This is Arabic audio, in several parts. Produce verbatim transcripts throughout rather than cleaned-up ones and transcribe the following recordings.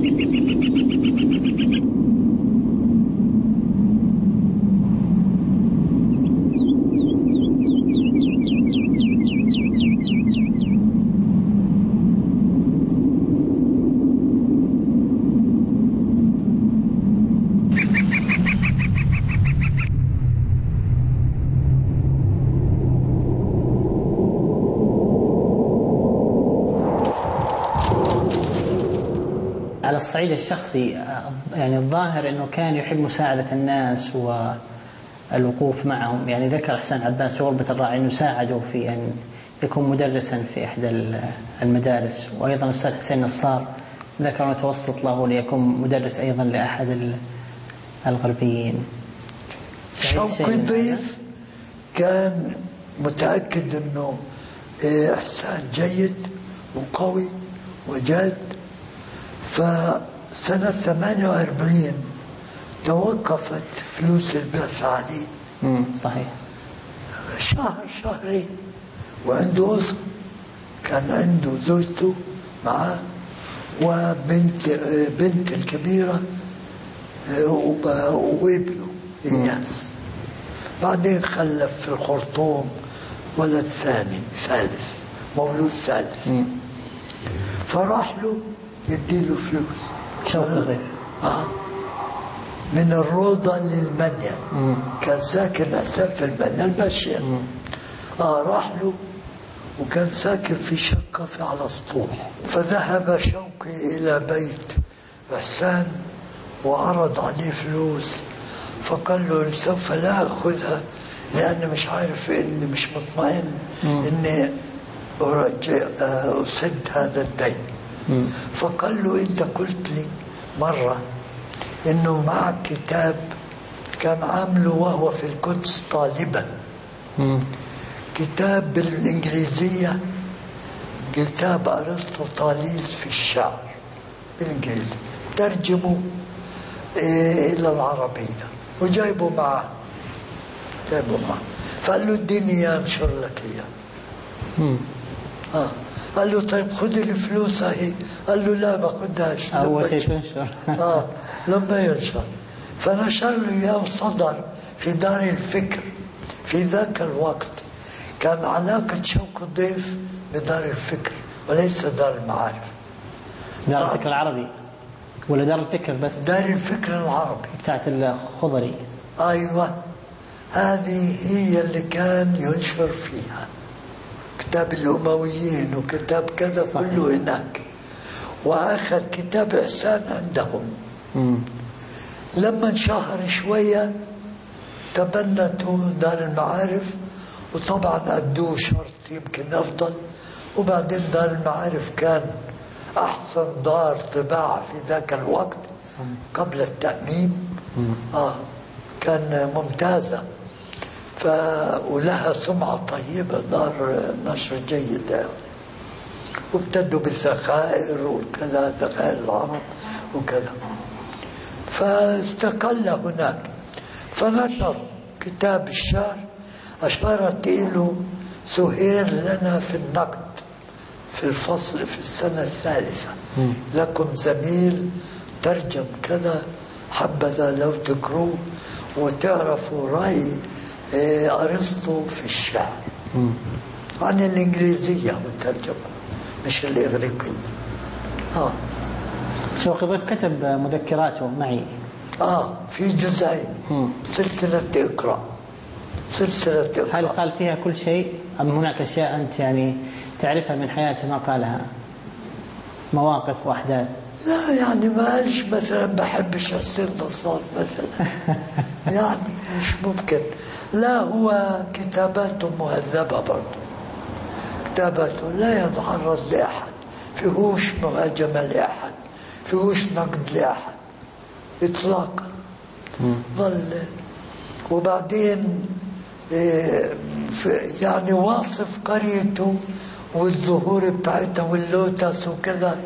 على الصعيد الشخصي يعني الظاهر أنه كان يحب مساعدة الناس والوقوف معهم. يعني ذكر حسين عباس في غربة الراعي أنه ساعده في أن يكون مدرسا في إحدى المدارس، وأيضا الأستاذ حسين نصار ذكر أنه توسط له ليكون مدرس أيضا لأحد الغربيين. شوقي ضيف كان متأكد أنه إحسان جيد وقوي وجاد. فسنة ثمانية وأربعين توقفت فلوس البعث عليه. امم صحيح. شهر شهرين وعنده أسرة، كان عنده زوجته معه وبنت بنت الكبيرة وابنه إياس. بعدين خلف في الخرطوم ولد ثاني ثالث مولود ثالث. مم. فراح له يديله فلوس. شوقي ضيف آه من الروضة للمنيا. مم. كان ساكن حسين في المنيا المشيا. آه راح له وكان ساكن في شقة في على سطوح. فذهب شوقي إلى بيت إحسان وعرض عليه فلوس، فقال له سوف لا أخذها لأن مش عارف إني مش مطمئن إني أسد هذا الدين. مم. فقال له أنت قلت لي مرة إنه معك كتاب كان عامله وهو في القدس طالبا. مم. كتاب بالإنجليزية، كتاب أرسطو طاليس في الشعر بالإنجليزي، ترجمه إيه إلى العربية وجايبه معه جايبه معه فقال له اديني أنشر لك إياه. آه قال له طيب خذ الفلوس هي. قال له لا ما خدهاش أول شيء تنشر. آه لما ينشر. فنشر له إياه وصدر في دار الفكر. في ذاك الوقت كان علاقة شوقي ضيف بدار الفكر وليس دار المعارف. دار الفكر العربي ولا دار الفكر بس؟ دار الفكر العربي بتاعت الخضري. أيوة هذه هي اللي كان ينشر فيها كتاب الأمويين وكتاب كذا كله هناك. وآخر كتاب إحسان عندهم. مم. لما انشهر شوية تبنته دار المعارف، وطبعا أدوه شرط يمكن أفضل. وبعدين دار المعارف كان أحسن دار طباعة في ذاك الوقت قبل التأميم. آه كان ممتازة. ف... ولها سمعة طيبة، دار نشر جيدة. وابتدوا بالذخائر وكذا، ذخائر العرب وكذا. فاستقل هناك فنشر كتاب الشعر. أشارت له سهير لنا في النقد في الفصل في السنة الثالثة. م. لكم زميل ترجم كذا، حبذا لو تقروه وتعرفوا رأي أرسطو في الشعر. م. عن الإنجليزية والترجمة مش الإغريقية. آه. شوقي ضيف كتب مذكراته معي. آه في جزئين. سلسلة اقرأ. سلسلة اقرأ. هل قال فيها كل شيء أم هناك أشياء أنت يعني تعرفها من حياته ما قالها؟ مواقف وأحداث؟ لا يعني ما قالش مثلا بحبش حسين نصار مثلا. يعني مش ممكن. لا هو كتاباته مهذبة برضه. كتاباته لا يتعرض لأحد، فيهوش مهاجمة لأحد، فيهوش نقد لأحد إطلاقا. ظل وبعدين يعني واصف قريته والزهور بتاعتها واللوتس وكذا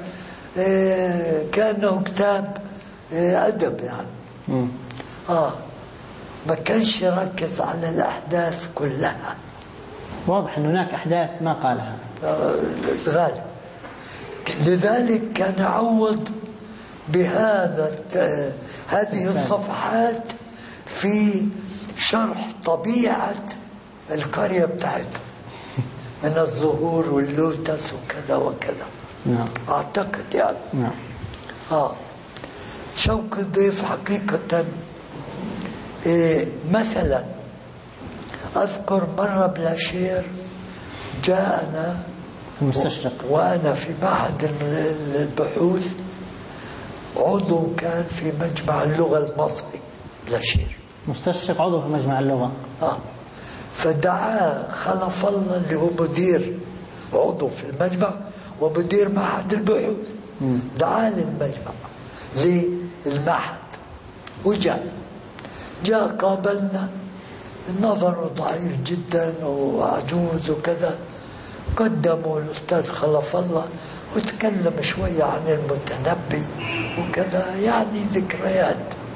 كأنه كتاب أدب يعني. آه ما كانش يركز على الأحداث كلها. واضح أن هناك أحداث ما قالها. آه غالب. لذلك كان يعوض بهذا هذه الصفحات في شرح طبيعة القرية بتاعتهم من الزهور واللوتس وكذا وكذا. نعم. أعتقد يعني. نعم. آه شوقي ضيف حقيقة. إيه مثلا أذكر مرة بلاشير جاءنا المستشرق وأنا في معهد البحوث، عضو كان في مجمع اللغة المصري بلاشير، مستشرق عضو في مجمع اللغة. آه فدعا خلف الله اللي هو مدير عضو في المجمع ومدير معهد البحوث، دعا للمجمع للمعهد وجاء جاء قابلنا، نظره ضعيف جدا وعجوز وكذا. قدموا الأستاذ خلف الله وتكلم شوية عن المتنبي وكذا، يعني ذكريات.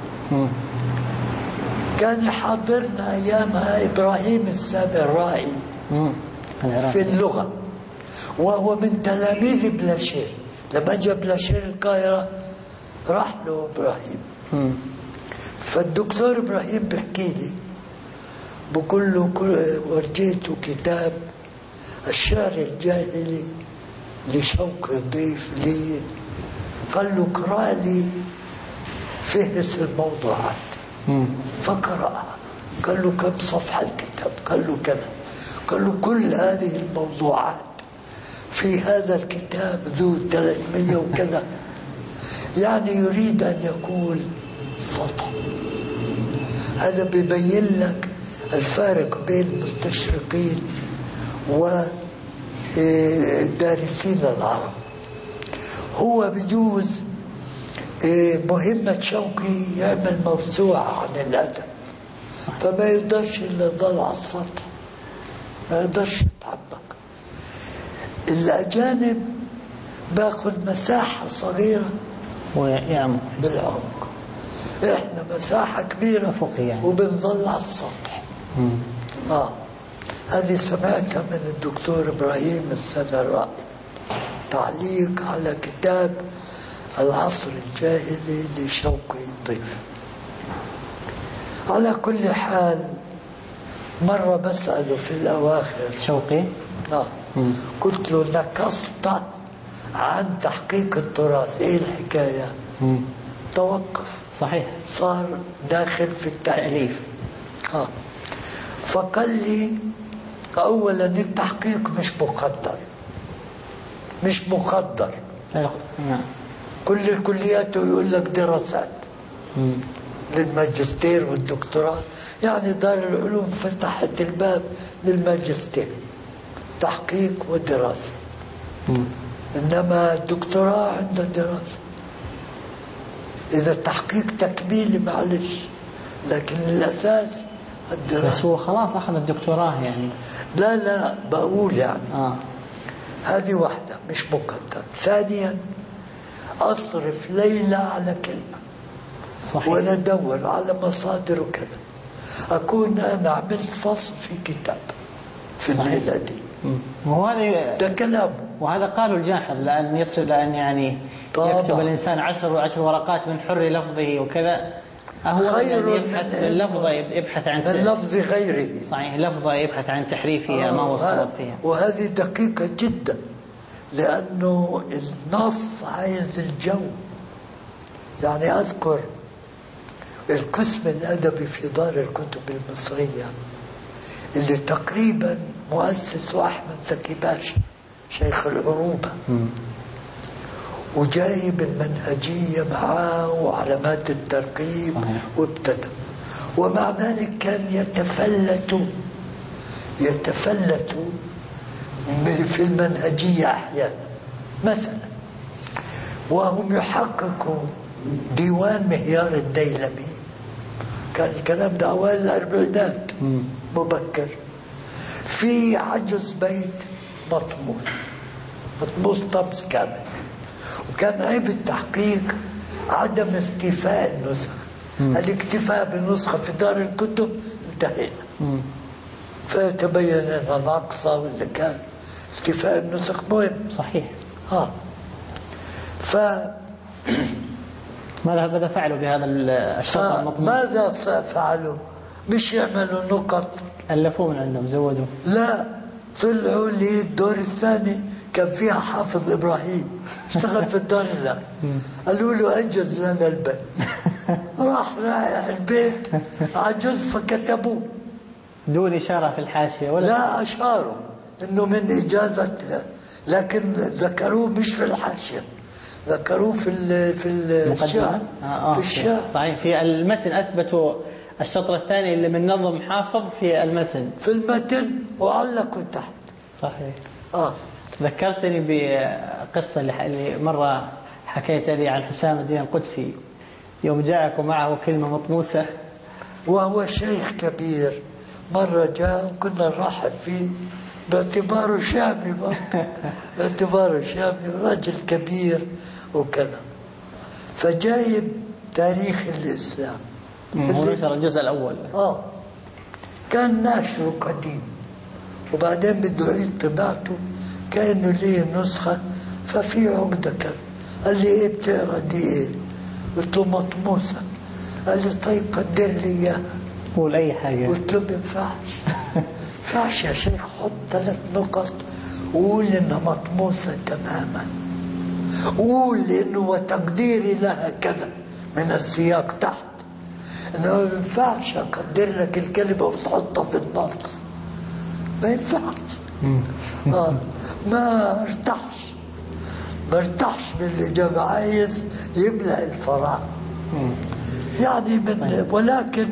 كان يحضرنا أيامها إبراهيم السامرائي في اللغة، وهو من تلاميذ بلاشير. لما جاء بلاشير القاهرة راح له إبراهيم. فالدكتور إبراهيم بيحكي لي، بقول له ورجيته كتاب الشعر الجاهلي لشوقي ضيف لي، قال له اقرأ لي فهرس الموضوعات. فقرأ، قال له كم صفحة الكتاب؟ قال له كذا. قال له كل هذه الموضوعات في هذا الكتاب ذو ثلاثمية وكذا. يعني يريد أن يقول سطح. هذا بيبين لك الفارق بين المستشرقين ودارسين العرب. هو بيجوز مهمة شوقي يعمل موسوعة عن الأدب، فما يقدرش إلا يضل على السطح، ما يقدرش يتعمق. الأجانب باخذ مساحة صغيرة ويعمق بالعمق، إحنا مساحة كبيرة يعني. وبنظل على السطح. آه هذه سمعتها من الدكتور إبراهيم السامرائي، تعليق على كتاب العصر الجاهلي لشوقي ضيف. على كل حال مرة بسأله في الأواخر شوقي آه. قلت له نقصت عن تحقيق التراث، إيه الحكاية؟ مم. توقف. صحيح. صار داخل في التأليف. آه. فقال لي أولا التحقيق مش مقدر، مش مقدر. نعم. كل الكليات يقول لك دراسات مم. للماجستير والدكتوراه، يعني دار العلوم فتحت الباب للماجستير تحقيق ودراسة. مم. إنما الدكتوراه عنده دراسة. إذا التحقيق تكميلي معلش، لكن الأساس الدراسة. بس هو خلاص أخذ الدكتوراه يعني. لا لا بقول يعني آه. هذه واحدة مش مقدر. ثانيا أصرف ليلة على كلمة. صحيح. وأنا أدور على مصادر وكذا، أكون أنا عملت فصل في كتاب في الليلة دي. وهذا ده كلام، وهذا قالوا الجاحظ لأن يصل لأن يعني طبعا. يكتب الإنسان عشر وعشر ورقات من حر لفظه وكذا، هو يبحث اللفظة يبحث عن من لفظ غيره. صحيح، لفظة يبحث عن تحريفها ما هو الصواب فيها. وهذه دقيقة جدا، لأنه النص عايز الجو. يعني أذكر القسم الأدبي في دار الكتب المصرية اللي تقريبا مؤسسه أحمد زكي باشا شيخ العروبة، وجايب المنهجية معاه وعلامات الترقيم وابتدى، ومع ذلك كان يتفلت يتفلت في المنهجية أحيانا. مثلا وهم يحققوا ديوان مهيار الديلمي، كان الكلام ده أوائل الأربعينات مبكر، في عجز بيت مطموس مطموس طمس كامل، وكان عيب التحقيق عدم استيفاء النسخ. الاكتفاء بنسخة في دار الكتب انتهينا، فتبين انها ناقصة، ولا كان استيفاء النسخ مهم. صحيح. ها ف ماذا ماذا فعلوا بهذا الشطر المطموس؟ ماذا فعلوا؟ مش يعملوا نقط، ألفوه من عندهم، زودوا. لا، طلعوا لي الدور الثاني كان فيها حافظ إبراهيم اشتغل في الدار الله، قالوا له أنجز لنا البيت. راح رايح البيت عجز فكتبوه دون إشارة في الحاشية ولا؟ لا، أشاروا إنه من إجازة، لكن ذكروه مش في الحاشية، ذكروه في ال في الشعر. آه آه في الشعر صحيح. في المتن أثبتوا الشطر الثاني اللي من نظم حافظ في المتن في المتن وعلقوا تحت. صحيح. آه ذكرتني بقصة اللي مرة حكيت لي عن حسام الدين القدسي يوم جاءك ومعه كلمة مطموسة، وهو شيخ كبير. مرة جاء وكنا نرحب فيه باعتباره شامي برضه باعتباره شامي راجل كبير وكذا، فجايب تاريخ الإسلام هو نشر الجزء الأول. آه كان ناشره قديم، وبعدين بده يعيد طباعته كأنه ليه نسخة، ففي عقدة كان. قال لي إيه بتقرأ دي إيه؟ قلت له مطموسة. قال لي طيب قدر لي إياها. قول أي حاجة. قلت له ما ينفعش ينفعش يا شيخ، حط ثلاث نقط وقول إنها مطموسة تماما، قول إنه وتقديري لها كذا من السياق تحت، إنه ما ينفعش أقدر لك الكلمة وتحطها في النص، ما ينفعش. آه ما ارتاحش ما ارتاحش بالإجابة، عايز يملأ الفراغ يعني من. ولكن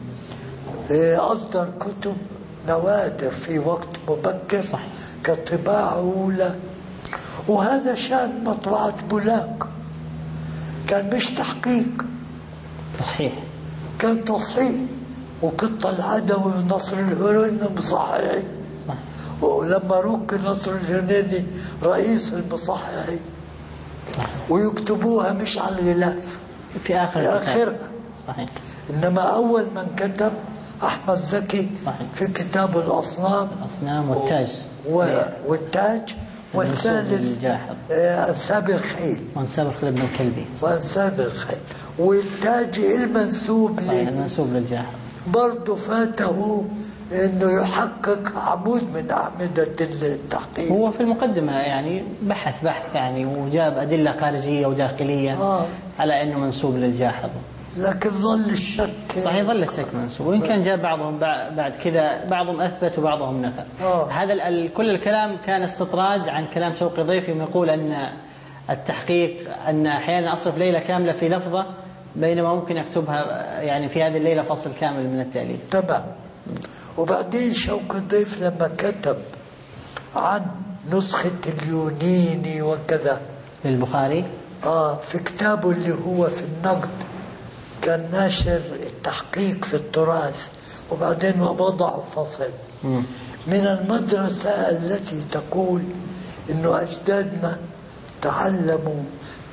أصدر كتب نوادر في وقت مبكر كطباعة أولى، وهذا شان مطبعة بولاق، كان مش تحقيق، تصحيح، كان تصحيح. وقطة العدوي ونصر الهريني مصححين، ولما رك نصر الهريني رئيس المصححين، ويكتبوها مش على الغلاف في آخر في آخرها. صحيح. إنما أول من كتب أحمد زكي صحيح. في كتاب الأصنام الأصنام والتاج و... والتاج، والثالث أنساب الخيل وأنساب الخيل ابن الكلبي وأنساب الخيل، والتاج المنسوب ليه المنسوب للجاحظ برضه فاته إنه يحقق عمود من أعمدة التحقيق. هو في المقدمة يعني بحث بحث يعني وجاب أدلة خارجية وداخلية آه. على إنه منسوب للجاحظ، لكن ظل الشك. صحيح، ظل الشك منسوب، وإن كان جاء بعضهم بعد كذا، بعضهم أثبت وبعضهم نفى. آه. هذا كل الكلام كان استطراد عن كلام شوقي ضيفي، يقول أن التحقيق أن أحيانا أصرف ليلة كاملة في لفظة بينما ممكن أكتبها يعني في هذه الليلة فصل كامل من التأليف. تمام. وبعدين شوقي ضيف لما كتب عن نسخة اليونيني وكذا للبخاري آه في كتابه اللي هو في النقد، كان ناشر التحقيق في التراث، وبعدين وضع فصل م. من المدرسة التي تقول إنه أجدادنا تعلموا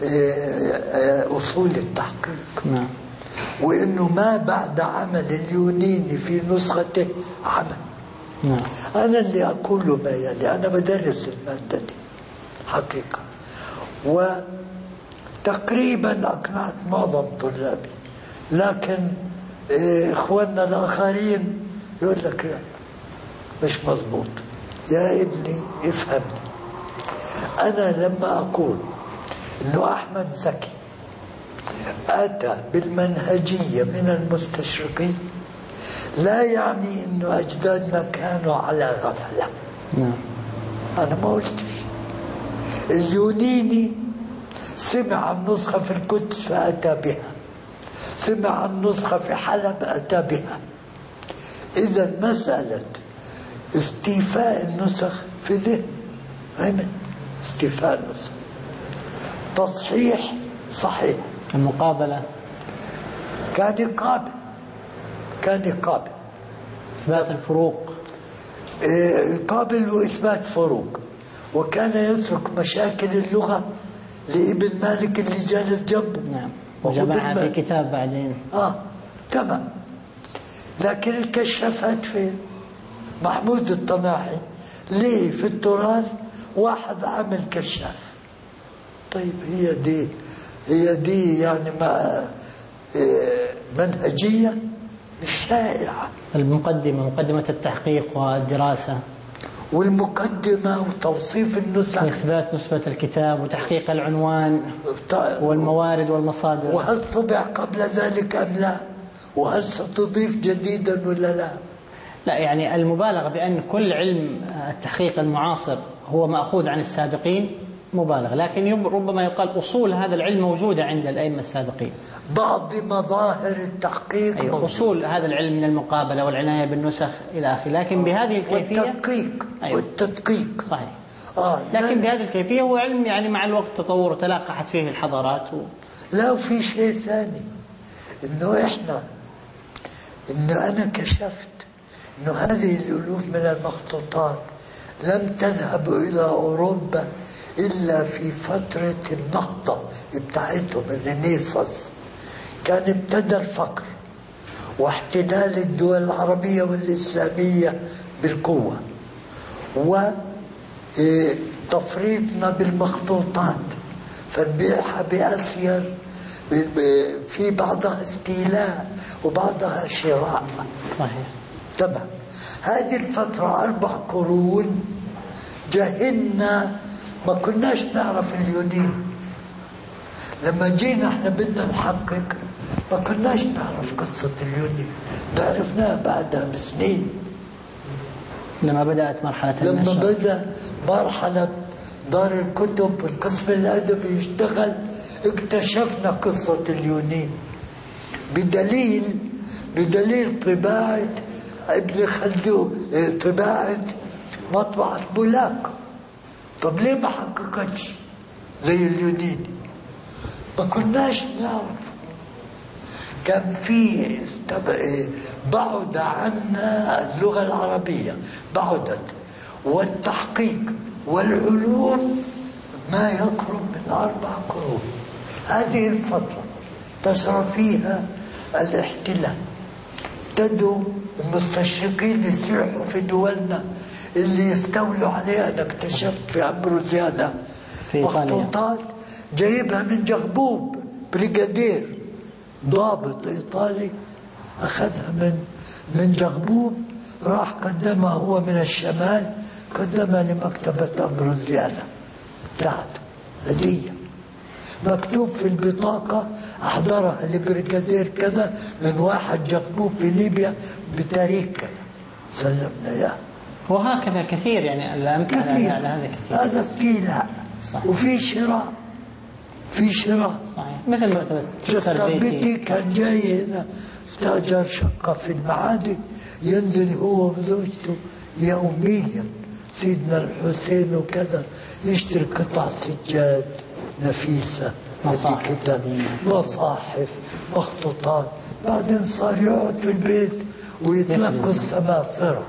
أصول التحقيق، نعم. وإنه ما بعد عمل اليونيني في نسخته عمل. نعم. أنا اللي أقوله ما يلي، أنا بدرس المادة دي حقيقة، وتقريبا أقنعت معظم طلابي، لكن إخواننا الآخرين يقول لك لا مش مظبوط. يا ابني افهمني، أنا لما أقول إنه أحمد زكي أتى بالمنهجية من المستشرقين لا يعني إنه أجدادنا كانوا على غفلة. نعم. أنا ما قلتش. اليونيني سمع عن نسخة في القدس فأتى بها، سمع عن نسخة في حلب أتى بها. إذا مسألة استيفاء النسخ في ذهن غير استيفاء النسخ، تصحيح صحيح، المقابلة كان يقابل كان يقابل إثبات الفروق، يقابل وإثبات فروق، وكان يترك مشاكل اللغة لابن مالك اللي جالس جنبه. نعم، وجمعها في كتاب بعدين. آه تمام. لكن الكشافات فين؟ محمود الطناحي ليه في التراث واحد عامل كشاف. طيب هي دي هي دي يعني مع منهجية مش شائعة. المقدمة، مقدمة التحقيق والدراسة، والمقدمة وتوصيف النسخ وإثبات نسبة الكتاب وتحقيق العنوان والموارد والمصادر. وهل طبع قبل ذلك أم لا؟ وهل ستضيف جديدا ولا لا؟ لا، يعني المبالغة بأن كل علم التحقيق المعاصر هو مأخوذ عن السابقين مبالغ، لكن ربما يقال أصول هذا العلم موجودة عند الأئمة السابقين. بعض مظاهر التحقيق، أيوة، أصول هذا العلم من المقابلة والعناية بالنسخ إلى آخره، لكن بهذه الكيفية والتدقيق. أيوة. والتدقيق صحيح. آه لكن بهذه الكيفية هو علم يعني مع الوقت تطور وتلاقحت فيه الحضارات و... لا، وفي شيء ثاني، إنه إحنا إنه أنا كشفت إنه هذه الألوف من المخطوطات لم تذهب إلى أوروبا إلا في فترة النهضة بتاعتهم الرينيسانس. كان ابتدى الفقر واحتلال الدول العربية والإسلامية بالقوة، وتفريطنا بالمخطوطات فنبيعها بأسير، في بعضها استيلاء وبعضها شراء. صحيح. تمام. هذه الفترة أربع قرون جهلنا، ما كناش نعرف اليونين. لما جينا احنا بدنا نحقق ما كناش نعرف قصة اليونين، عرفناها بعدها بسنين لما بدأت مرحلة لما بدأ مرحلة دار الكتب والقسم الأدبي يشتغل، اكتشفنا قصة اليونين بدليل بدليل طباعة ابن خلدون، طباعة مطبعة بولاق. طب ليه ما حققتش زي اليونين؟ ما كناش نعرف. كان في بعد عنا اللغة العربية، بعدت، والتحقيق والعلوم ما يقرب من أربع قرون. هذه الفترة انتشر فيها الاحتلال، ابتدوا المستشرقين يسيحوا في دولنا اللي يستولوا عليها. أنا اكتشفت في أمبروزيانا مخطوطات جايبها من جغبوب، بريغادير ضابط إيطالي أخذها من من جغبوب، راح قدمها هو من الشمال، قدمها لمكتبة أمبروزيانا بتاعته هدية، مكتوب في البطاقة أحضرها لبريغادير كذا من واحد جغبوب في ليبيا بتاريخ كذا، سلمنا إياه. وهكذا كثير يعني الأمثلة على هذا كثير. هذا استيلاء. وفي شراء، في شراء. صحيح. مثل مكتبة جستربيتي كان جاي هنا، استأجر شقة في المعادي، ينزل هو وزوجته يوميا سيدنا الحسين وكذا، يشتري قطع سجاد نفيسة، مصاحف كده، مصاحف، مخطوطات. بعدين صار يقعد في البيت ويتلقى السماسرة.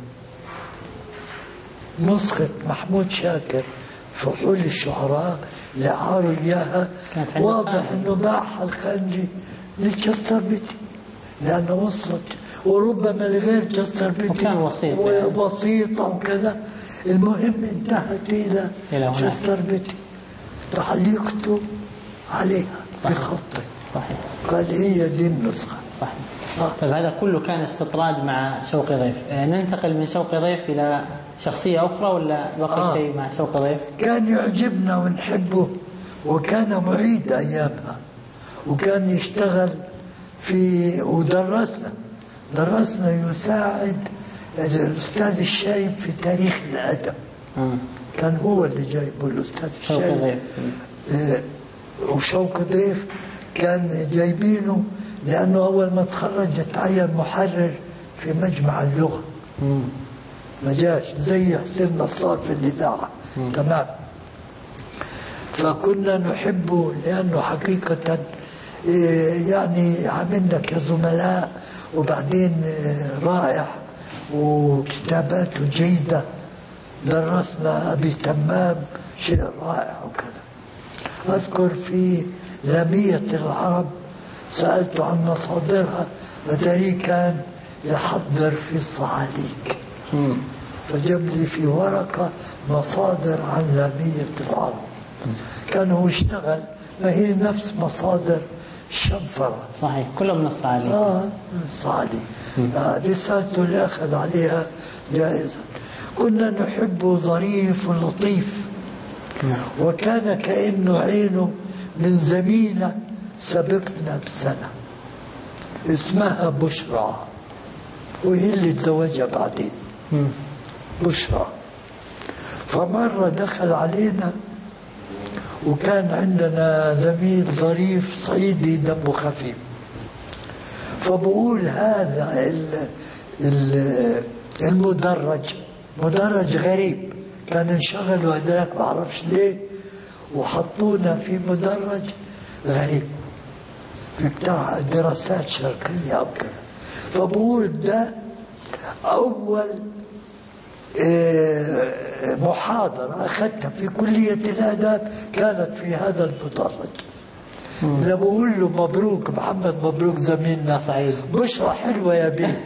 نسخة محمود شاكر فحول الشعراء اللي عاروا إياها، واضح إنه باعها الخنجي للجستربيتي لأنه وصلت، وربما لغير جستربيتي وكان وسيط وبسيطة وكذا. المهم انتهت إلى جستربيتي، تعليقته عليها بخطي. صحيح. قال هي دي النسخة. صحيح. آه. طيب هذا كله كان استطراد مع شوقي ضيف. آه ننتقل من شوقي ضيف إلى شخصية أخرى ولا بقي آه. شيء مع شوقي ضيف؟ كان يعجبنا ونحبه، وكان معيد أيامها، وكان يشتغل في، ودرسنا درسنا يساعد الأستاذ الشايب في تاريخ الأدب. م. كان هو اللي جايبه الأستاذ الشايب. آه وشوقي ضيف كان جايبينه لأنه أول ما تخرج تعين محرر في مجمع اللغة. م. ما جاش زي حسين نصار في الإذاعة. تمام. فكنا نحبه لأنه حقيقة يعني عملنا كزملاء، وبعدين رائع وكتاباته جيدة. درسنا أبي تمام، شيء رائع وكذا. أذكر في لامية العرب سألته عن مصادرها، وداري كان يحضر في الصعاليك، فجاب لي في ورقة مصادر عن لامية العرب. كان هو اشتغل ما هي نفس مصادر الشنفرة. صحيح، كله من الصعالي. آه الصعالي. آه رسالته اللي أخذ عليها جائزة. كنا نحبه ظريف ولطيف، وكان كأنه عينه من زميلة سبقتنا بسنة اسمها بشرى، وهي اللي تزوجها بعدين. بشرى. فمرة دخل علينا وكان عندنا زميل ظريف صعيدي دمه خفيف، فبقول هذا المدرج مدرج غريب، كان انشغلوا هذاك ما بعرفش ليه وحطونا في مدرج غريب في بتاع دراسات شرقية أو كذا. فبقول ده أول محاضرة أخذتها في كلية الآداب كانت في هذا المدرج. لما بقول له مبروك محمد، مبروك زميلنا سعيد، بشرى حلوة يا بيه.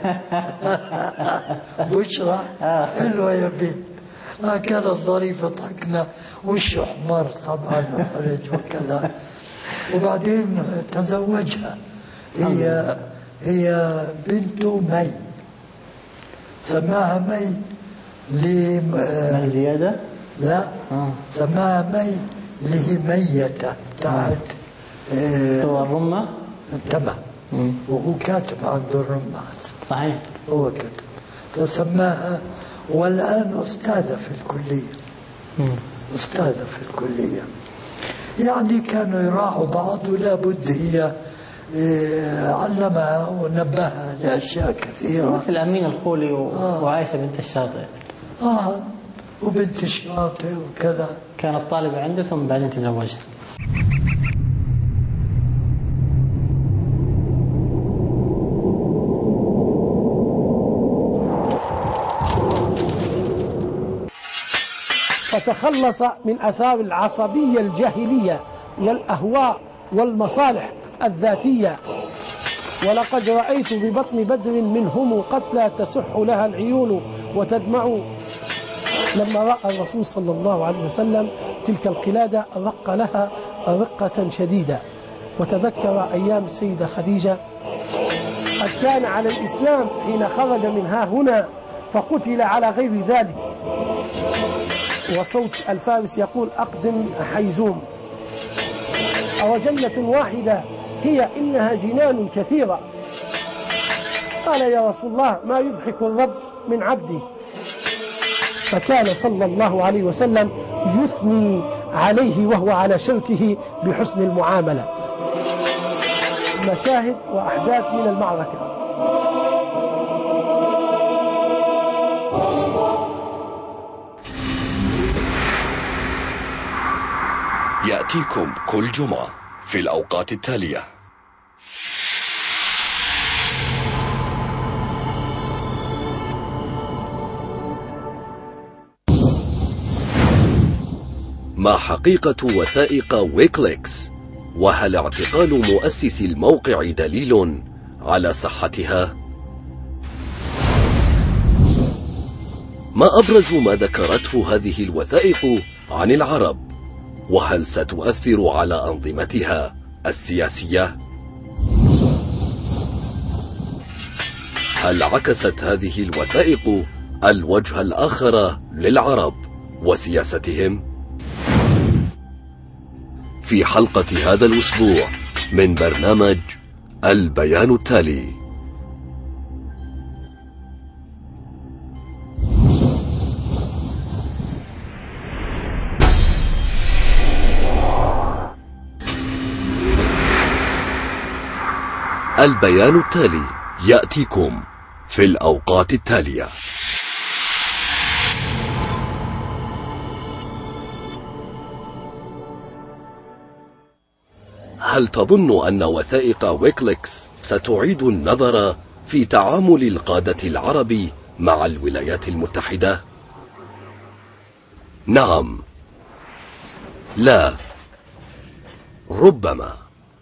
بشرى حلوة يا بيه. آه كانت ظريفة، ضحكنا، وشه حمار طبعا وحرج وكذا. وبعدين تزوجها، هي هي بنته مي، سماها مي لي مي زيادة؟ لا آه. سماها مي لهمية بتاعت هو الرمة. تمام. وهو كاتب عند الرمة. صحيح، هو كاتب فسماها، والآن أستاذة في الكلية. مم. أستاذة في الكلية. يعني كانوا يراعوا بعض، ولا بد هي علمها ونبهها لأشياء كثيرة، مثل أمين الخولي و... آه. وعائشة بنت الشاطئ. آه وبنت الشاطئ وكذا. كانت طالبة عنده ثم بعدين تزوجها. فتخلص من آثار العصبية الجاهلية والأهواء والمصالح الذاتية. ولقد رأيت ببطن بدر منهم قتلى تسح لها العيون وتدمع. لما رأى الرسول صلى الله عليه وسلم تلك القلادة رق لها رقة شديدة، وتذكر أيام السيدة خديجة. قد كان على الإسلام حين خرج منها هنا فقتل على غير ذلك. وصوت الفارس يقول أقدم حيزوم. أو جنة واحدة هي إنها جنان كثيرة. قال يا رسول الله ما يضحك الرب من عبدي. فكان صلى الله عليه وسلم يثني عليه وهو على شركه بحسن المعاملة. مشاهد وأحداث من المعركة. يأتيكم كل جمعة في الأوقات التالية: ما حقيقة وثائق ويكليكس؟ وهل اعتقال مؤسس الموقع دليل على صحتها؟ ما أبرز ما ذكرته هذه الوثائق عن العرب؟ وهل ستؤثر على أنظمتها السياسية؟ هل عكست هذه الوثائق الوجه الآخر للعرب وسياستهم؟ في حلقة هذا الأسبوع من برنامج البيان التالي. البيان التالي يأتيكم في الأوقات التالية: هل تظن أن وثائق ويكليكس ستعيد النظر في تعامل القادة العرب مع الولايات المتحدة؟ نعم، لا، ربما.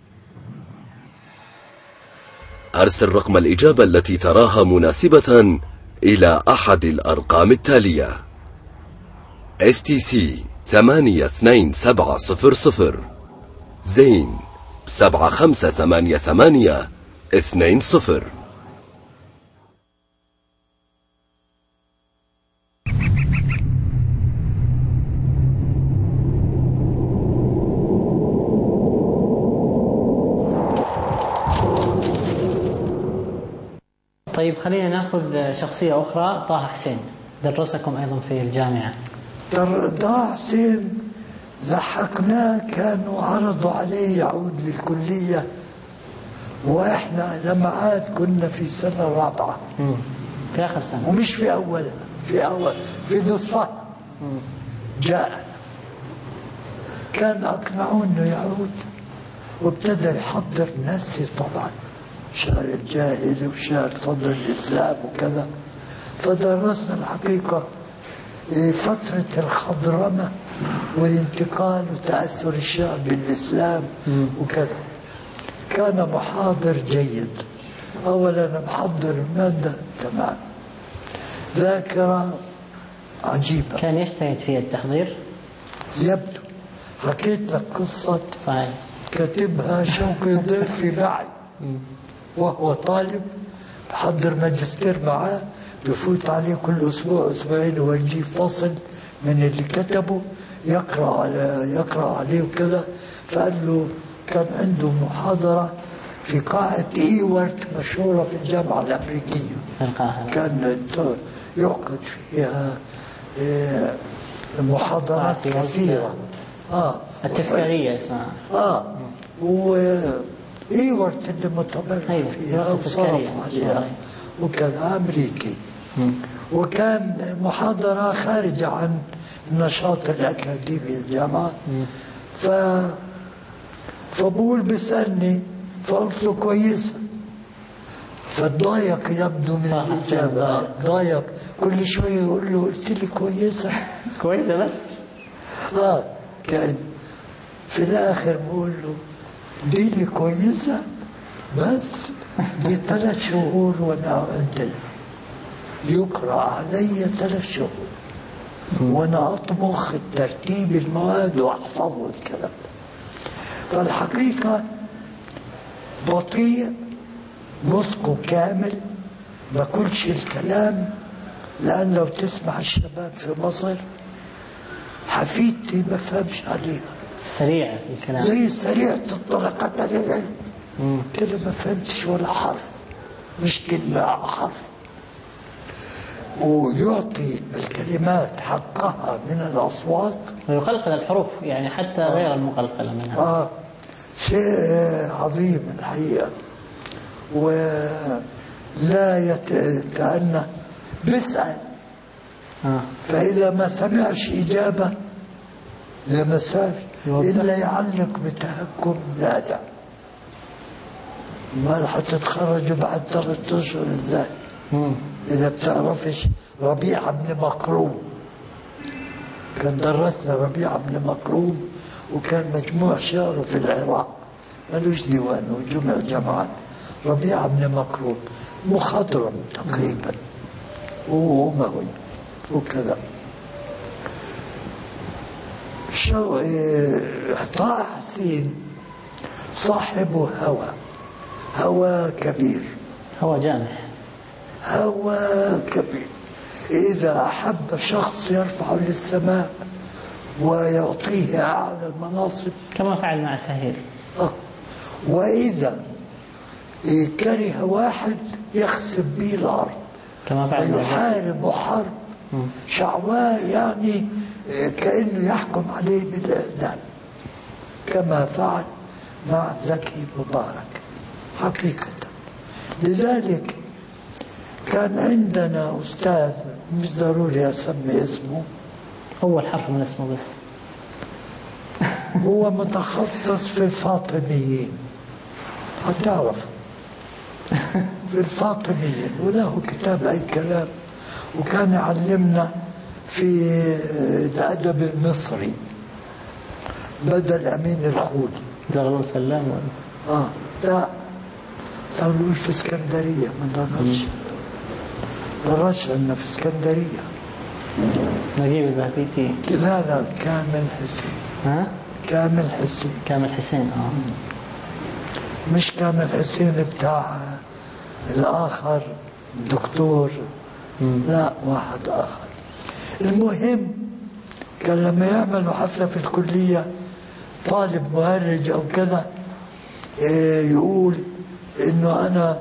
أرسل رقم الإجابة التي تراها مناسبة إلى أحد الأرقام التالية: إس تي سي ثمانية اثنين سبعة صفر صفر زين سبعة خمسة ثمانية ثمانية اثنين صفر. طيب خلينا ناخذ شخصية أخرى، طه حسين درسكم أيضا في الجامعة. طه حسين لحقناه، كانوا عرضوا عليه يعود للكلية، وإحنا لما عاد كنا في سنة رابعة في آخر سنة، ومش في أول في أول في نصفها جاء. كان أقنعوه إنه يعود، وابتدى يحضر ناسي طبعا، شعر الجاهلي وشعر صدر الإسلام وكذا. فدرسنا الحقيقة فترة الخضرمة والانتقال وتأثر الشعب بالإسلام وكذا. كان محاضر جيد. أولا محضر المادة تمام، ذاكرة عجيبة. كان يجتهد في التحضير يبدو. حكيت لك قصة صحيح كتبها شوقي ضيف في معي، وهو طالب بحضر ماجستير معاه، بفوت عليه كل أسبوع أسبوعين ويجيب فصل من اللي كتبه يقرأ على يقرأ عليه وكذا. فقال له كان عنده محاضرة في قاعة إيورت مشهورة في الجامعة الأمريكية في القاهرة، كان يعقد فيها محاضرات كثيرة. آه التذكارية اسمها. آه وإيورت اللي متبرع فيها وصرف عليها وكان أمريكي. وكان محاضرة خارجة عن النشاط الأكاديمي الجامعة. ف فبقول بيسألني، فقلت له كويسة. فضايق يبدو من الإجابة، ضايق كل شوية يقول له قلت لي كويسة كويسة بس. آه كان في الآخر بقول له دي لي كويسة بس دي ثلاث شهور وأنا عندنا يقرأ علي ثلاث شهور وأنا أطبخ الترتيب المواد وأحفظه الكلام ده. فالحقيقة بطيء، نطقه كامل، ما كلش الكلام. لأن لو تسمع الشباب في مصر حفيدتي ما فهمش عليها، سريعة في الكلام، زي سريعة الطلقات على العلم كده، ما فهمتش ولا حرف، مش كلمة حرف. ويعطي الكلمات حقها من الأصوات ويقلقل الحروف يعني حتى آه. غير المقلقلة منها. آه شيء عظيم الحقيقة. ولا يتأنى، بيسأل آه. فإذا ما سمعش إجابة لا مساج إلا يعلق بتهكم لاذع. ما حتتخرجوا بعد ثلاثة أشهر ازاي؟ إذا بتعرفش ربيعة بن مكروم، كان درسنا ربيعة بن مكروم وكان مجموع شعره في العراق، ملوش ديوان وجمع جمعان. ربيعة بن مكروم مخضرم تقريبا وأموي وكذا. شو طه حسين صاحب هوى، هوى كبير، هوى جامح، هوى كبير. إذا أحب شخص يرفعه للسماء ويعطيه أعلى المناصب كما فعل مع سهيل. آه. وإذا كره واحد يخسف به الأرض كما فعل ويحارب حرب شعواء، يعني كأنه يحكم عليه بالإعدام كما فعل مع زكي مبارك حقيقة. لذلك كان عندنا أستاذ مش ضروري أسمي اسمه، أول حرف من اسمه بس هو متخصص في الفاطميين، هتعرف في الفاطميين، وله كتاب أي كلام. وكان يعلمنا في الأدب المصري بدل أمين الخولي. زغلول سلام ولا؟ آه لا، زغلول في اسكندرية، ما درسش درسش عندنا في اسكندرية. نجيب البهبيتي؟ لا لا، كامل حسين. ها؟ كامل حسين. كامل حسين اه مش كامل حسين بتاع الآخر دكتور، لا واحد آخر. المهم كان لما يعملوا حفلة في الكلية طالب مهرج أو كذا يقول إنه أنا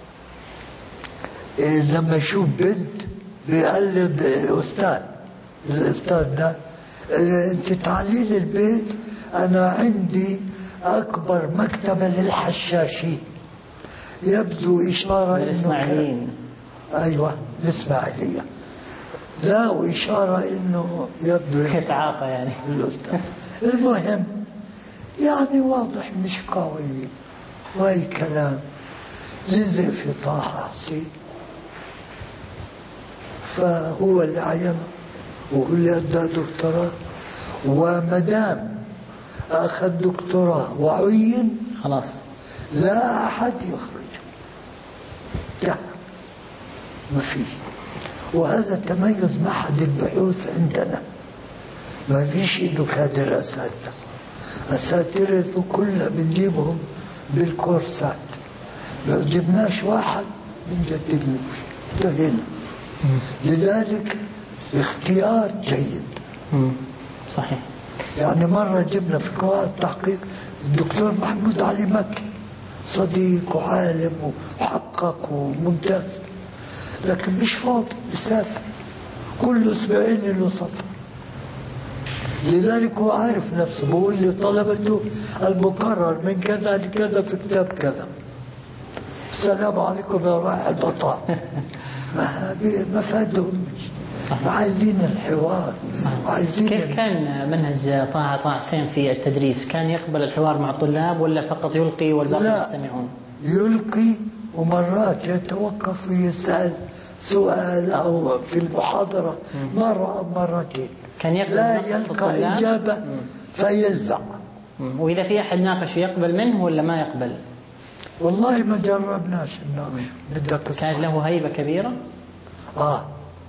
لما يشوف بنت بيقلد أستاذ، الأستاذ ده أنت تعالي لي البيت أنا عندي أكبر مكتبة للحشاشين. يبدو إشارة الإسماعيليين. أيوة الإسماعيلية. لا وإشارة إنه يبدو يتعاطى يعني الأستاذ. المهم يعني واضح مش قوي وأي كلام. لزق في طه حسين، فهو اللي عينه وهو اللي أدى دكتوراه، ومدام أخذ دكتوراه وعين خلاص لا أحد يخرجه، لا ما فيه. وهذا تميز معهد البحوث عندنا، ما فيش إنه كادر أساتذة، أساتذة كلها بنجيبهم بالكورسات، ما جبناش واحد بنجددلوش، انتهينا. لذلك اختيار جيد. صحيح. يعني مرة جبنا في قواعد التحقيق الدكتور محمود علي مكي، صديق وعالم وحقق وممتاز، لكن مش فاضي يسافر كل اسبوعين له سفر. لذلك هو عارف نفسه، بقول لي طلبته المقرر من كذا لكذا في كتاب كذا، السلام عليكم يا رايح البطاء. ما ما فادهم، عايزين الحوار، عايزين. كيف كان منهج طه طه حسين في التدريس؟ كان يقبل الحوار مع الطلاب ولا فقط يلقي والباقي يستمعون؟ يلقي ومرات يتوقف ويسأل سؤال أو في المحاضرة مرة أو مرتين، كان يقبل لا يلقى إجابة فيلزع. وإذا في أحد ناقش يقبل منه ولا ما يقبل؟ والله ما جربناش الناقش. بدك كان له هيبة كبيرة؟ آه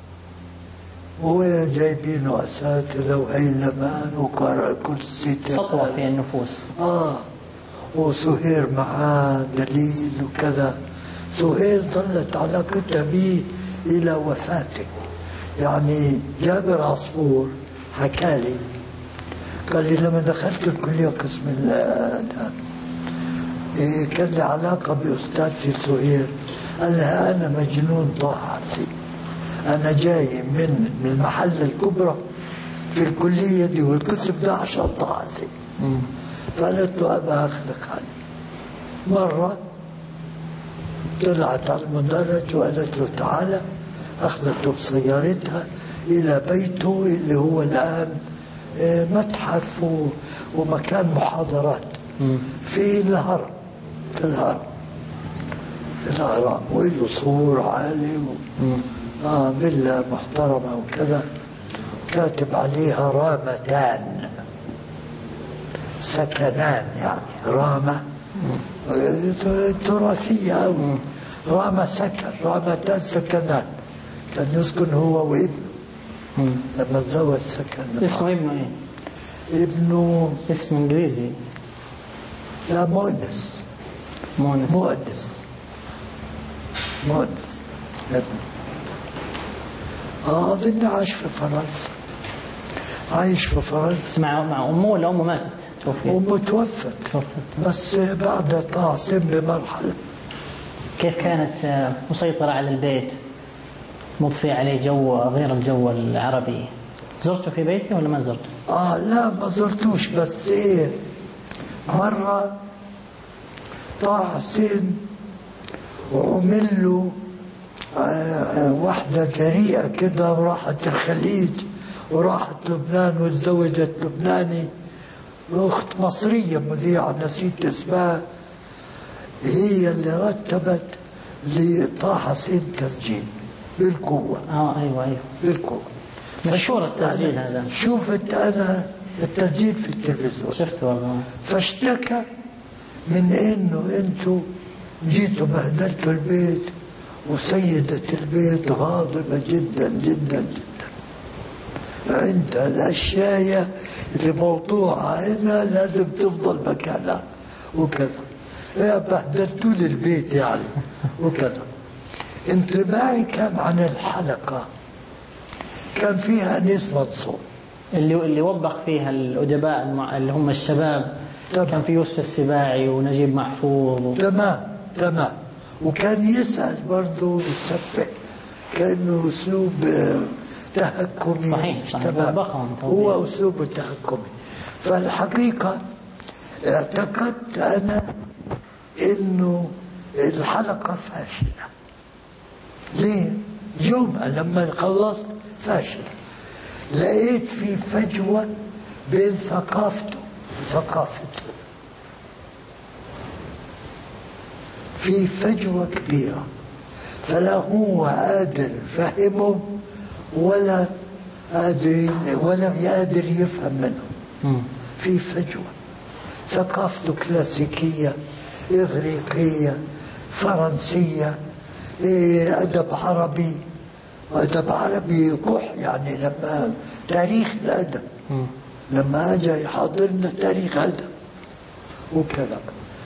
وجايبينه أساتذة وهيلمان وقرأ كرسي سطوة في النفوس. آه وسهير معاه دليل وكذا. سهير ظلت علاقتها به إلى وفاته. يعني جابر عصفور حكى لي، قال لي لما دخلت الكلية قسم الآداب إيه كان لي علاقة بأستاذتي سهير، قال لها أنا مجنون طه حسين، أنا جاي من من المحلة الكبرى في الكلية دي والقسم ده عشان طه حسين. فقالت له أبا أخذك علي. مرة طلعت على المدرج وقالت له تعالى، أخذته بسيارتها إلى بيته اللي هو الآن متحف ومكان محاضرات في الهرم، في الهرم في الهرم وله سور عالي و... آه فيلا محترمة وكذا، كاتب عليها رامتان سكنان، يعني رامة تراثية أوي، رامة سكن، رامتان سكنان. كان يسكن هو وابنه لما تزوج سكن. اسمه ابنه ايه؟ ابنه اسمه انجليزي. لا مؤنس. مؤنس مؤنس مؤنس ابنه. اه اظن عايش في فرنسا، عايش في فرنسا مع مع امه ولا امه ماتت؟ توفيت. امه توفت توفت بس بعد طه حسين بمرحله. كيف كانت مسيطرة على البيت، مضفي عليه جو غير الجو العربي؟ زرته في بيته ولا ما زرته؟ اه لا ما زرتوش، بس ايه مرة طه حسين وعمل له آه واحدة جريئة كده وراحت الخليج وراحت لبنان وتزوجت لبناني، أخت مصرية مذيعة نسيت اسمها، هي اللي رتبت لطه حسين تسجيل بالقوة. اه ايوه ايوه بالقوة. مشهور التسجيل هذا. شوفت انا التسجيل في التلفزيون، شفته والله. فاشتكى من انه انتوا جيتوا بهدلتوا البيت وسيدة البيت غاضبة جدا جدا جدا. عند الأشياء اللي موضوعها هنا لازم تفضل مكانها وكذا. يا بهدلتوا لي البيت يعني وكذا. انطباعي كان عن الحلقة كان فيها أنيس منصور اللي اللي وبخ فيها الأدباء اللي هم الشباب. تمام. كان في يوسف السباعي ونجيب محفوظ و... تمام تمام. وكان يسأل برضه يسفه كأنه أسلوب تهكمي. صحيح صحيح. هو أسلوبه تهكمي. فالحقيقة اعتقدت أنا إنه الحلقة فاشلة. ليه؟ يومها لما خلصت فاشل. لقيت في فجوة بين ثقافته وثقافته، في فجوة كبيرة، فلا هو قادر فهمه ولا قادر ولا قادر يفهم منه. في فجوة. ثقافته كلاسيكية، إغريقية، فرنسية، أدب عربي. أدب عربي قح يعني لما تاريخ الأدب لما أجا يحضرنا تاريخ أدب وكذا.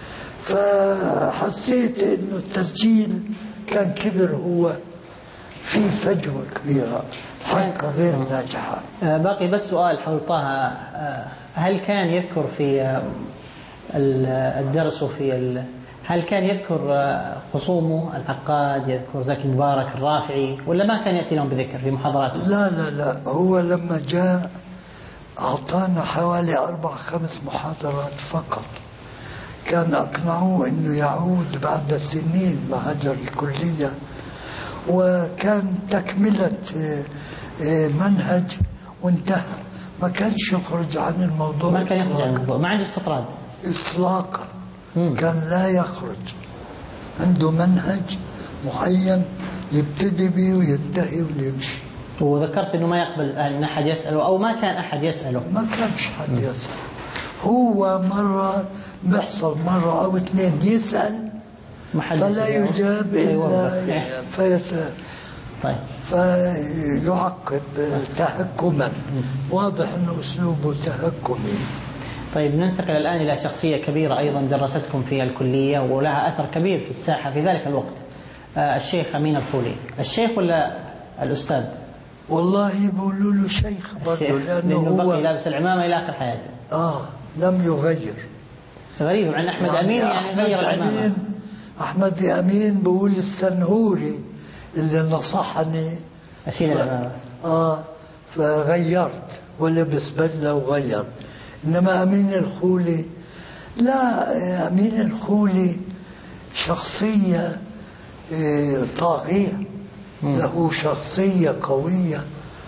فحسيت إنه التسجيل كان كبر، هو في فجوة كبيرة، حلقة غير ناجحة. باقي بس سؤال حول طه، هل كان يذكر في الدرس وفي هل كان يذكر خصومه العقاد، يذكر زكي مبارك الرافعي، ولا ما كان يأتي لهم بذكر في محاضراته؟ لا لا لا، هو لما جاء أعطانا حوالي أربع خمس محاضرات فقط. كان أقنعوه أنه يعود بعد سنين مهجر الكلية، وكان تكملة منهج وانتهى. ما كانش يخرج عن الموضوع. ما كان يخرج عن الموضوع، ما عنده استطراد إطلاقا. كان لا يخرج، عنده منهج معين يبتدي به وينتهي ويمشي. وذكرت انه ما يقبل ان احد يساله، او ما كان احد يساله. ما كانش حد يسال. هو مره بيحصل مره او اثنين يسال فلا يجاب الا فيسال. طيب. فيعقب تهكما. واضح انه اسلوبه تهكمي. طيب، ننتقل الآن إلى شخصية كبيرة أيضا درستكم في الكلية ولها أثر كبير في الساحة في ذلك الوقت، آه الشيخ أمين الخولي. الشيخ ولا الأستاذ؟ والله بيقولوا له شيخ برضه، لأنه هو بقي لابس العمامة إلى آخر حياته. آه لم يغير. غريب عن أحمد يعني أمين، يعني غير العمامة. أحمد أمين بقول السنهوري اللي نصحني أشيل العمامة. آه فغيرت ولبس بدلة وغير. إنما أمين الخولي لا، أمين الخولي شخصية طاغية، له شخصية قوية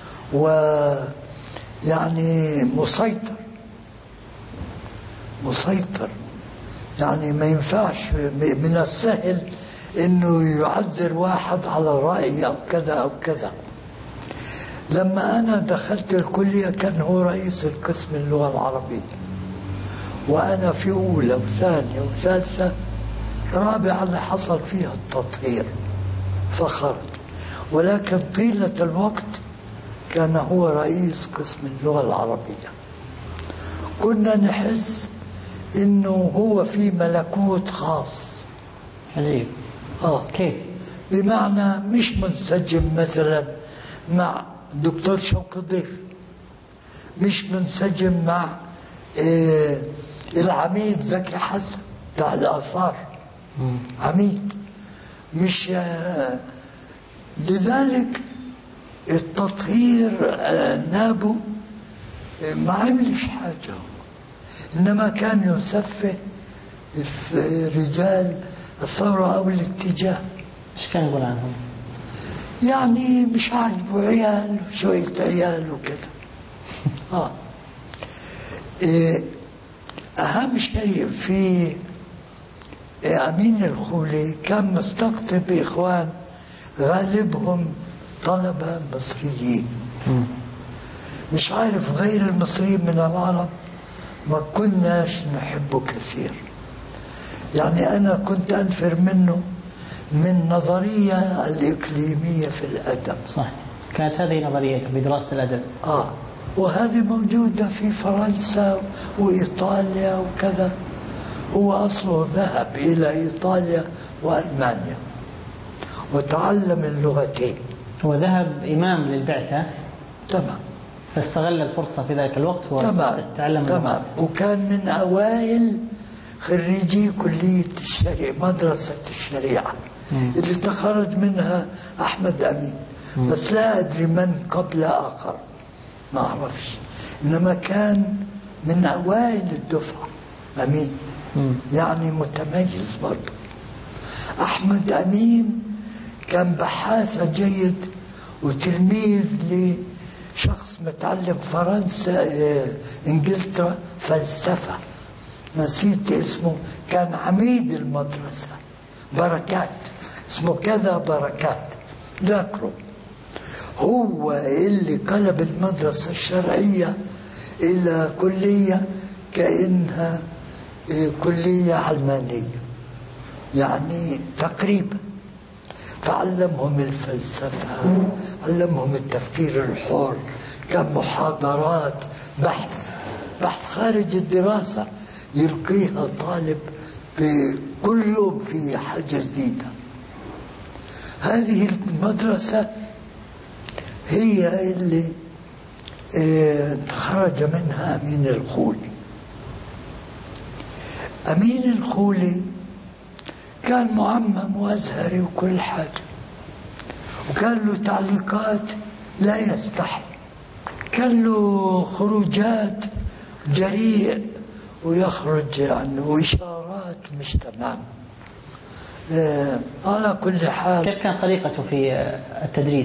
ويعني مسيطر مسيطر يعني ما ينفعش من السهل إنه يعذر واحد على رأي أو كذا أو كذا. لما أنا دخلت الكلية كان هو رئيس القسم اللغة العربية، وأنا في أولى وثانية وثالثة رابعة اللي حصل فيها التطهير فخرج. ولكن طيلة الوقت كان هو رئيس قسم اللغة العربية. كنا نحس إنه هو في ملكوت خاص. عجيب. آه كيف؟ بمعنى مش منسجم مثلا مع دكتور شوقي ضيف، مش منسجم مع إيه العميد زكي حسن بتاع الآثار. مم. عميد مش آه لذلك التطهير آه نابه آه ما عملش حاجة، إنما كان يسفه رجال الثورة أو الاتجاه. إيش كان يقول عنهم؟ يعني مش عاجبه عيال شوية عيال وكذا. آه. إيه أهم شيء في إيه أمين الخولي كان مستقطب إخوان غالبهم طلبة مصريين. م. مش عارف غير المصريين من العرب ما كناش نحبه كثير. يعني أنا كنت أنفر منه من نظرية الإقليمية في الأدب. صح، كانت هذه نظريته في دراسة الأدب. آه وهذه موجودة في فرنسا وإيطاليا وكذا. هو أصله ذهب إلى إيطاليا وألمانيا وتعلم اللغتين. هو ذهب إمام للبعثة. تمام. فاستغل الفرصة في ذلك الوقت وتعلم اللغات. وكان من أوائل خريجي كلية الشريعة، مدرسة الشريعة مم. اللي تخرج منها أحمد أمين. مم. بس لا أدري من قبل آخر، ما أعرفش، إنما كان من أوائل الدفعة أمين. مم. يعني متميز برضه. أحمد أمين كان بحاث جيد وتلميذ لشخص متعلم فرنسا إنجلترا فلسفة، نسيت اسمه، كان عميد المدرسة، بركات، اسمه كذا بركات، ذاكره. هو اللي قلب المدرسة الشرعية إلى كلية كأنها كلية علمانية يعني تقريبا. فعلمهم الفلسفة، علمهم التفكير الحر، كان محاضرات، بحث بحث خارج الدراسة يلقيها طالب كل يوم في حاجة جديدة. هذه المدرسة هي اللي خرج منها أمين الخولي. أمين الخولي كان معمم وأزهري وكل حاجة، وكان له تعليقات لا يستحي، كان له خروجات جريء ويخرج يعني وإشارات مش تمام. آه على كل حال، كيف كان طريقته في التدريس؟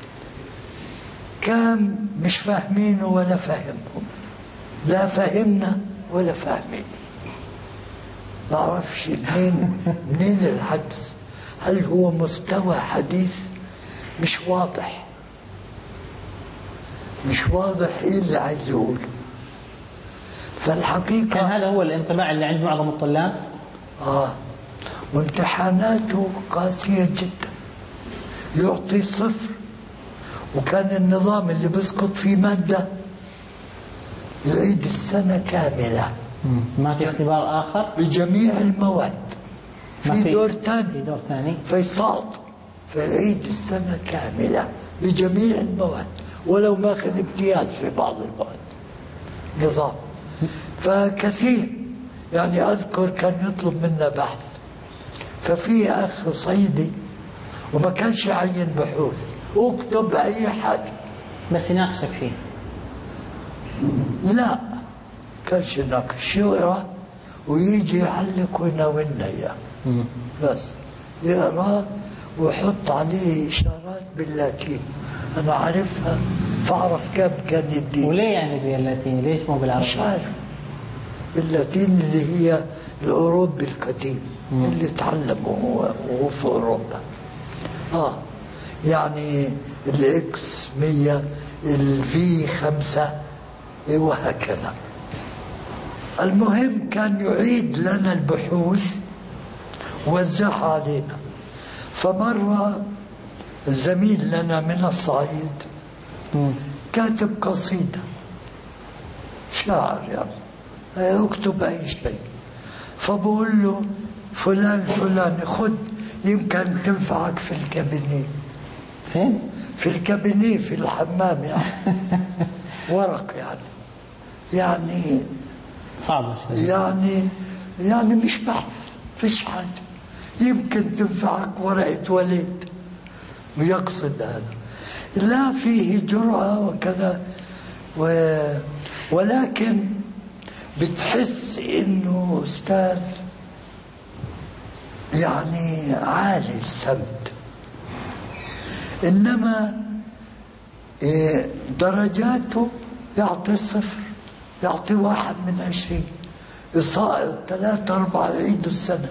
كان مش فاهمينه ولا فهمهم، لا فهمنا ولا فاهمين. ما أعرفش منين منين الحدس، هل هو مستوى حديث مش واضح، مش واضح إيه اللي عايز يقوله. فالحقيقة كان هذا هو الانطباع اللي عند معظم الطلاب. آه وامتحاناته قاسية جدا، يعطي صفر، وكان النظام اللي بيسقط فيه مادة يعيد السنة كاملة، ما في اختبار آخر بجميع المواد، في دور ثاني في دور ثاني فيسقط، فيعيد السنة كاملة بجميع المواد ولو ما أخذ امتياز في بعض المواد. نظام فكثير يعني. أذكر كان يطلب منا بحث، ففي أخ صعيدي وما كانش عين بحوث، اكتب أي حاجة بس يناقشك فيه. لا كانش يناقش، يقرأ ويجي يعلق ويناولنا إياه، بس يقرأ ويحط عليه إشارات باللاتين أنا عارفها، فأعرف كم كان يدي. وليه يعني باللاتيني؟ ليش مو بالعربي؟ مش عارف. باللاتين اللي هي الأوروبي القديم مم. اللي تعلموا وهو في أوروبا. آه يعني الإكس مية، الفي خمسة، وهكذا. المهم كان يعيد لنا البحوث ووزعها علينا. فمرة زميل لنا من الصعيد كاتب قصيدة، شاعر يعني، اكتب أي شيء. فبقول له فلان فلان خد يمكن تنفعك في الكابينيه. فين؟ في الكابينيه في الحمام يعني. ورق يعني يعني صعب شوي يعني يعني مش بحث، فيش حاجة، يمكن تنفعك ورقة وليد، ويقصد هذا. لا فيه جرأة وكذا و... ولكن بتحس إنه أستاذ يعني عالي السمت. إنما إيه درجاته يعطي صفر، يعطي واحد من عشرين، يسقط ثلاثة أربعة يعيدوا السنة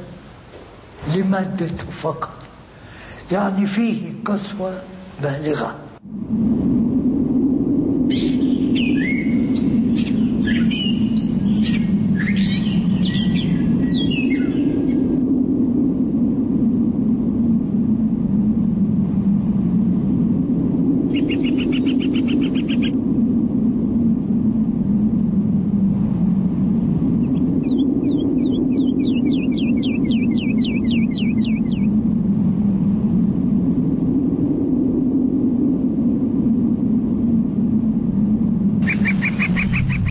لمادته فقط. يعني فيه قسوة بالغة.